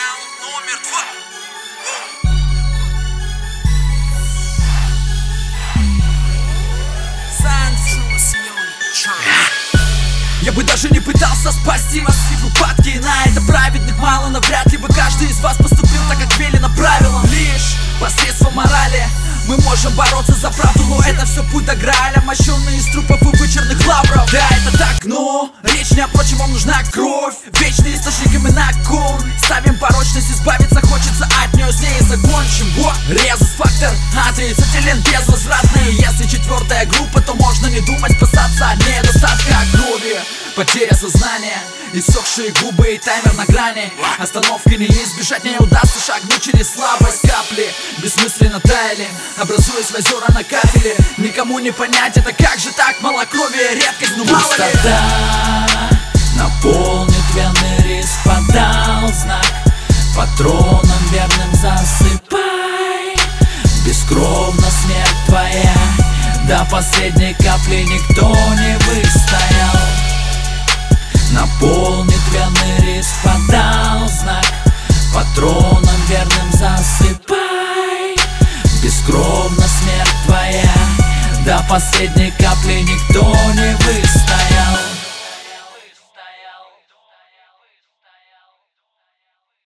Раунд номер 2. Я бы даже не пытался спасти вас в упадке. На это праведных мало, но вряд ли бы каждый из вас поступил так, как велено правилам. Лишь посредством морали мы можем бороться за правду, но это все путь до Грааля, мощенный из трупов и вычурных лавров. Да, это так, но речь не о прочем, вам нужна кровь. Вечный источник именно кон. Ставим порочность, избавиться хочется от нее, с ней закончим. Вот, резус-фактор отрицателен, безвозвратный. Если четвертая группа, то можно не думать спасаться от недостатка крови. Потеря сознания, иссохшие губы и таймер на грани. Остановки не избежать, не удастся шагнуть через слабость. Капли бессмысленно таяли, образуясь в озера на кафеле. Никому не понять, это как же так, малокровие, редкость, ну мало ли. Пустота наполнит вены, риск подал знак. Патроном верным засыпай. Бескровна смерть твоя, до последней капли никто не выстоял. Наполнит вены, риск подал знак. Патроном верным засыпай. Бескровна смерть твоя, до последней капли никто не выстоял.